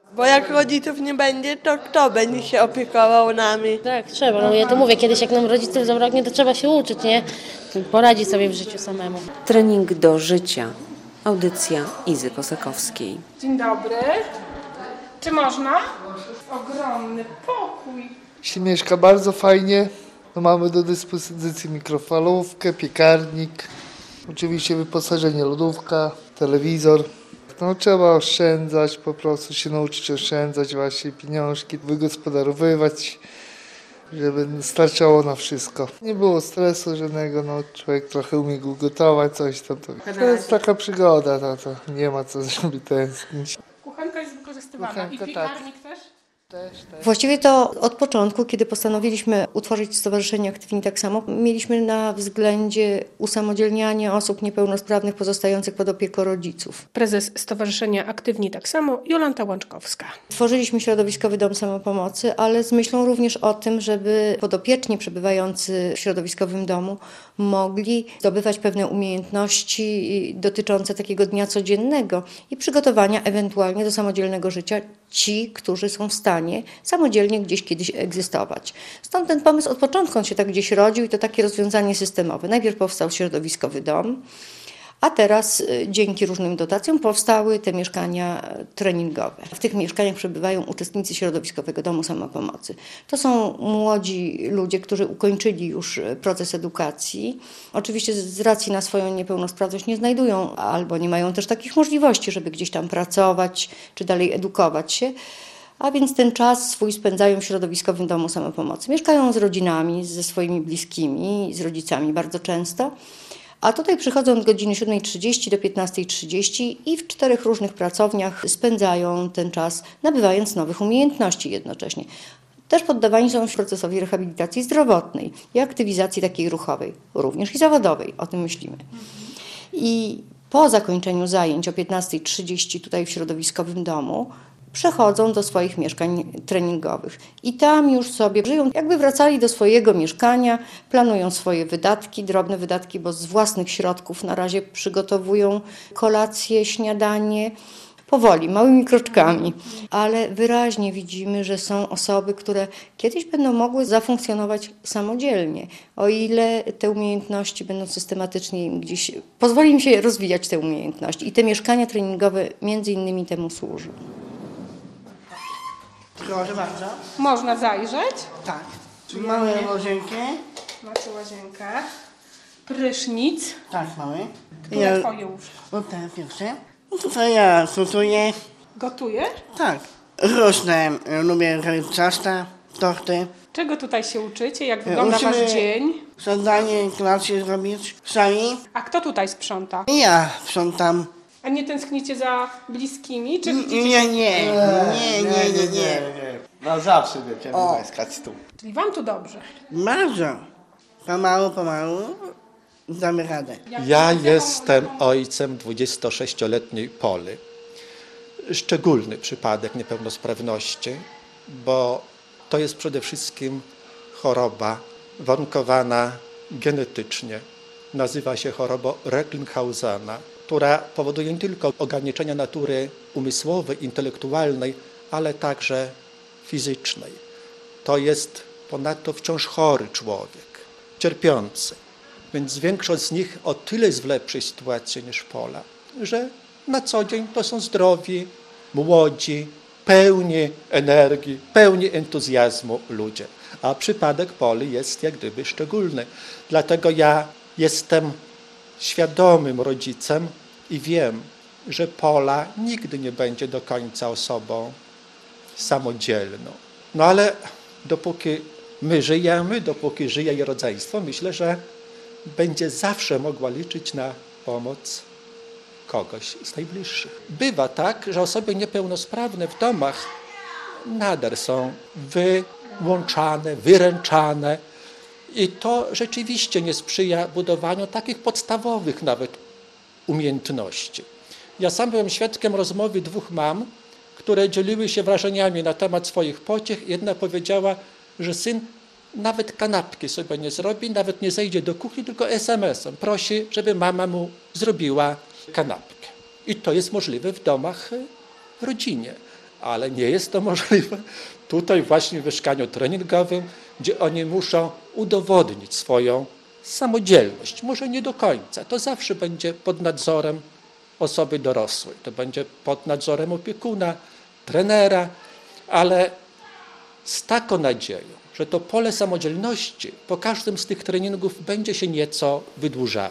Bo jak rodziców nie będzie, to kto będzie się opiekował nami? Tak, trzeba. No ja to mówię, kiedyś jak nam rodziców zabraknie, to trzeba się uczyć, nie? Poradzić sobie w życiu samemu. Trening do życia. Audycja Izy Kosakowskiej. Dzień dobry. Czy można? Ogromny pokój. Się mieszka bardzo fajnie. No mamy do dyspozycji mikrofalówkę, piekarnik, oczywiście wyposażenie lodówka, telewizor. No trzeba oszczędzać, po prostu się nauczyć oszczędzać właśnie pieniążki, wygospodarowywać, żeby starczało na wszystko. Nie było stresu żadnego, no człowiek trochę umie gotować, coś tam. To jest taka przygoda, to nie ma co żeby tęsknić. Kuchenka jest wykorzystywana. Kuchenka, I piekarnik też? Właściwie to od początku, kiedy postanowiliśmy utworzyć Stowarzyszenie Aktywni Tak Samo, mieliśmy na względzie usamodzielnianie osób niepełnosprawnych pozostających pod opieką rodziców. Prezes Stowarzyszenia Aktywni Tak Samo, Jolanta Łączkowska. Tworzyliśmy środowiskowy dom samopomocy, ale z myślą również o tym, żeby podopieczni przebywający w środowiskowym domu mogli zdobywać pewne umiejętności dotyczące takiego dnia codziennego i przygotowania ewentualnie do samodzielnego życia ci, którzy są w stanie samodzielnie gdzieś kiedyś egzystować. Stąd ten pomysł od początku on się tak gdzieś rodził i to takie rozwiązanie systemowe. Najpierw powstał środowiskowy dom, a teraz dzięki różnym dotacjom powstały te mieszkania treningowe. W tych mieszkaniach przebywają uczestnicy środowiskowego domu samopomocy. To są młodzi ludzie, którzy ukończyli już proces edukacji. Oczywiście z racji na swoją niepełnosprawność nie znajdują albo nie mają też takich możliwości, żeby gdzieś tam pracować czy dalej edukować się. A więc ten czas swój spędzają w środowiskowym domu samopomocy. Mieszkają z rodzinami, ze swoimi bliskimi, z rodzicami bardzo często. A tutaj przychodzą od godziny 7:30 do 15:30 i w 4 różnych pracowniach spędzają ten czas, nabywając nowych umiejętności jednocześnie. Też poddawani są procesowi rehabilitacji zdrowotnej i aktywizacji takiej ruchowej, również i zawodowej, o tym myślimy. I po zakończeniu zajęć o 15:30 tutaj w środowiskowym domu przechodzą do swoich mieszkań treningowych i tam już sobie żyją, jakby wracali do swojego mieszkania, planują swoje wydatki, drobne wydatki, bo z własnych środków na razie przygotowują kolację, śniadanie, powoli, małymi kroczkami. Ale wyraźnie widzimy, że są osoby, które kiedyś będą mogły zafunkcjonować samodzielnie, o ile te umiejętności będą systematycznie im gdzieś, pozwoli im się rozwijać te umiejętności i te mieszkania treningowe między innymi temu służą. Proszę bardzo. Można zajrzeć. Tak. Mamy łazienkę. Macie łazienkę. Prysznic. Tak, mamy. Które twoje łóżko? O te pierwsze. No tutaj ja gotuję. Gotujesz? Tak. Różne. Lubię robić ciasta, torty. Czego tutaj się uczycie? Jak wygląda Uczymy wasz dzień? Śniadanie, kolację zrobić sami. A kto tutaj sprząta? I ja sprzątam. A nie tęsknicie za bliskimi? Czy widzicie? Nie. No zawsze będziemy naskać tu. Czyli wam tu dobrze. Bardzo. Pomału. Damy radę. Ja jestem ojcem 26-letniej Poli. Szczególny przypadek niepełnosprawności, bo to jest przede wszystkim choroba warunkowana genetycznie. Nazywa się chorobą Recklinghaussena, która powoduje nie tylko ograniczenia natury umysłowej, intelektualnej, ale także fizycznej. To jest ponadto wciąż chory człowiek, cierpiący. Więc większość z nich o tyle jest w lepszej sytuacji niż Pola, że na co dzień to są zdrowi, młodzi, pełni energii, pełni entuzjazmu ludzie. A przypadek Poli jest jak gdyby szczególny. Dlatego ja jestem świadomym rodzicem i wiem, że Pola nigdy nie będzie do końca osobą samodzielną. No ale dopóki my żyjemy, dopóki żyje jej rodzeństwo, myślę, że będzie zawsze mogła liczyć na pomoc kogoś z najbliższych. Bywa tak, że osoby niepełnosprawne w domach nader są wyłączane, wyręczane i to rzeczywiście nie sprzyja budowaniu takich podstawowych nawet umiejętności. Ja sam byłem świadkiem rozmowy 2 mam, które dzieliły się wrażeniami na temat swoich pociech. Jedna powiedziała, że syn nawet kanapki sobie nie zrobi, nawet nie zejdzie do kuchni, tylko SMS-em. Prosi, żeby mama mu zrobiła kanapkę. I to jest możliwe w domach, w rodzinie. ale nie jest to możliwe tutaj właśnie w mieszkaniu treningowym, gdzie oni muszą udowodnić swoją samodzielność. Może nie do końca, to zawsze będzie pod nadzorem osoby dorosłej, to będzie pod nadzorem opiekuna, trenera, ale z taką nadzieją, że to pole samodzielności po każdym z tych treningów będzie się nieco wydłużało.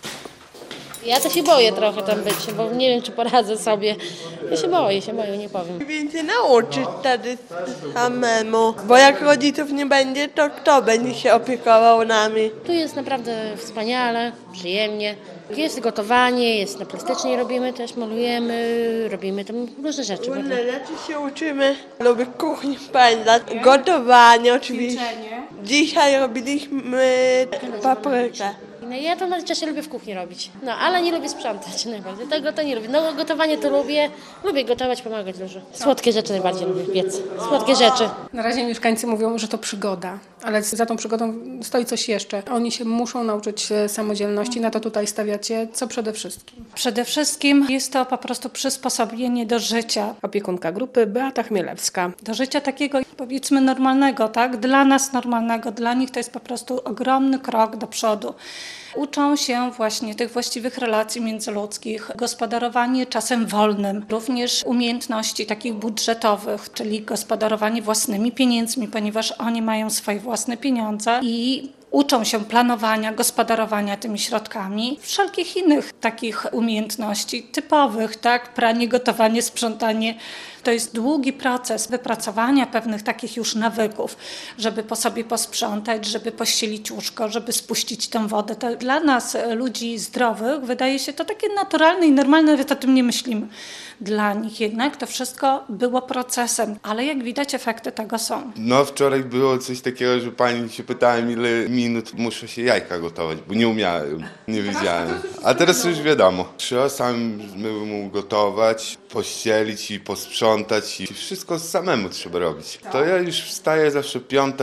Ja to się boję trochę tam być, bo nie wiem, czy poradzę sobie. Ja się boję, nie powiem. Więcej nauczyć wtedy samemu, bo jak rodziców nie będzie, to kto będzie się opiekował nami? Tu jest naprawdę wspaniale, przyjemnie. Jest gotowanie, jest na plastycznie robimy też, malujemy, robimy tam różne rzeczy. Różne rzeczy się uczymy. Lubię kuchnię pędzać, gotowanie oczywiście. Dzisiaj robiliśmy paprykę. No, ja to na czasie lubię w kuchni robić, no ale nie lubię sprzątać najbardziej, tego to nie lubię. No gotowanie to lubię gotować, pomagać dużo. Słodkie rzeczy najbardziej lubię piec, słodkie rzeczy. Na razie mieszkańcy mówią, że to przygoda, ale za tą przygodą stoi coś jeszcze. Oni się muszą nauczyć samodzielności, na to tutaj stawiacie. Co przede wszystkim? Przede wszystkim jest to po prostu przysposobienie do życia. Opiekunka grupy Beata Chmielewska. Do życia takiego, powiedzmy, normalnego, tak? Dla nas normalnego, dla nich to jest po prostu ogromny krok do przodu. Uczą się właśnie tych właściwych relacji międzyludzkich, gospodarowanie czasem wolnym, również umiejętności takich budżetowych, czyli gospodarowanie własnymi pieniędzmi, ponieważ oni mają swoje własne pieniądze i uczą się planowania, gospodarowania tymi środkami, wszelkich innych takich umiejętności typowych, tak? Pranie, gotowanie, sprzątanie. To jest długi proces wypracowania pewnych takich już nawyków, żeby po sobie posprzątać, żeby pościelić łóżko, żeby spuścić tę wodę. To dla nas, ludzi zdrowych, wydaje się to takie naturalne i normalne, że o tym nie myślimy. Dla nich jednak to wszystko było procesem, ale jak widać efekty tego są. No wczoraj było coś takiego, że pani się pytała, ile minut muszę się jajka gotować, bo nie umiałem, nie wiedziałem. A teraz już wiadomo. Trzeba samemu gotować, pościelić i posprzątać i wszystko samemu trzeba robić. To ja już wstaję zawsze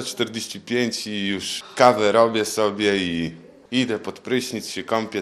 5:45 i już kawę robię sobie i idę pod prysznic, się kąpię.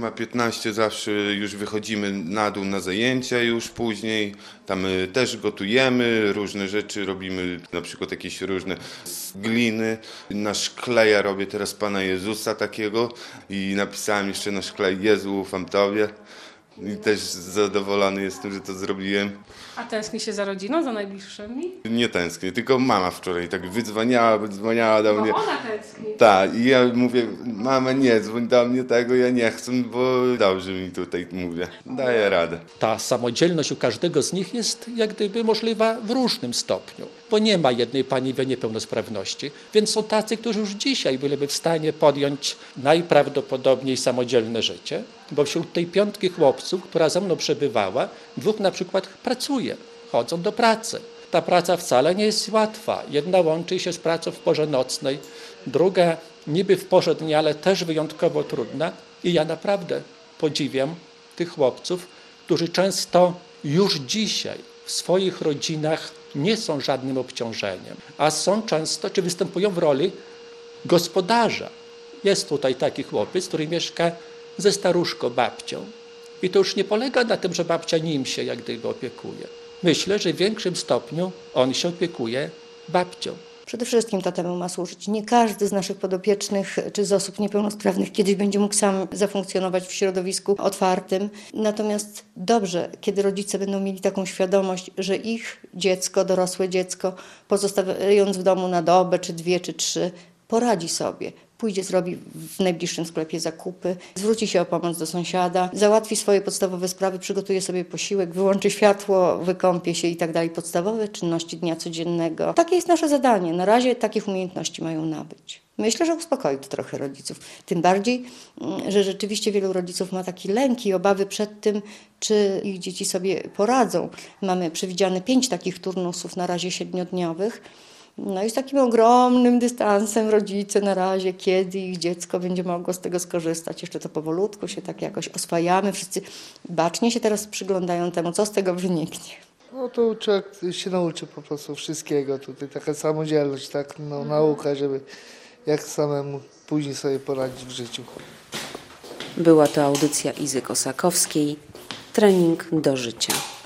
7:15 zawsze już wychodzimy na dół na zajęcia już później. Tam też gotujemy, różne rzeczy robimy, na przykład jakieś różne z gliny. Na szkle ja robię teraz Pana Jezusa takiego i napisałem jeszcze na szkle Jezu, ufam Tobie. I też zadowolony jestem, że to zrobiłem. A tęskni się za rodziną, za najbliższymi? Nie tęsknię, tylko mama wczoraj tak wydzwaniała do mnie. Ona tęskni. Tak, i ja mówię, mama nie dzwoń do mnie tego, ja nie chcę, bo dobrze mi tutaj mówię. Daję radę. Ta samodzielność u każdego z nich jest jak gdyby możliwa w różnym stopniu, bo nie ma jednej paniwie niepełnosprawności, więc są tacy, którzy już dzisiaj byliby w stanie podjąć najprawdopodobniej samodzielne życie, bo wśród tej 5 chłopców, która ze mną przebywała, 2 na przykład pracuje, chodzą do pracy. Ta praca wcale nie jest łatwa. Jedna łączy się z pracą w porze nocnej, druga niby w porze dnia, ale też wyjątkowo trudna. I ja naprawdę podziwiam tych chłopców, którzy często już dzisiaj w swoich rodzinach nie są żadnym obciążeniem, a są często, czy występują w roli gospodarza. Jest tutaj taki chłopiec, który mieszka ze staruszką, babcią. I to już nie polega na tym, że babcia nim się jak gdyby opiekuje. Myślę, że w większym stopniu on się opiekuje babcią. Przede wszystkim to temu ma służyć. Nie każdy z naszych podopiecznych czy z osób niepełnosprawnych kiedyś będzie mógł sam zafunkcjonować w środowisku otwartym. Natomiast dobrze, kiedy rodzice będą mieli taką świadomość, że ich dziecko, dorosłe dziecko, pozostawiając w domu na dobę, czy 2, czy 3, poradzi sobie. Pójdzie, zrobi w najbliższym sklepie zakupy, zwróci się o pomoc do sąsiada, załatwi swoje podstawowe sprawy, przygotuje sobie posiłek, wyłączy światło, wykąpie się i tak dalej. Podstawowe czynności dnia codziennego. Takie jest nasze zadanie. Na razie takich umiejętności mają nabyć. Myślę, że uspokoi to trochę rodziców. Tym bardziej, że rzeczywiście wielu rodziców ma taki lęk i obawy przed tym, czy ich dzieci sobie poradzą. Mamy przewidziane 5 takich turnusów na razie 7-dniowych. No i z takim ogromnym dystansem rodzice na razie, kiedy ich dziecko będzie mogło z tego skorzystać. Jeszcze to powolutku się tak jakoś oswajamy. Wszyscy bacznie się teraz przyglądają temu, co z tego wyniknie. No to człowiek się nauczy po prostu wszystkiego tutaj. Taka samodzielność, tak, no, nauka, żeby jak samemu później sobie poradzić w życiu. Była to audycja Izy Kosakowskiej. Trening do życia.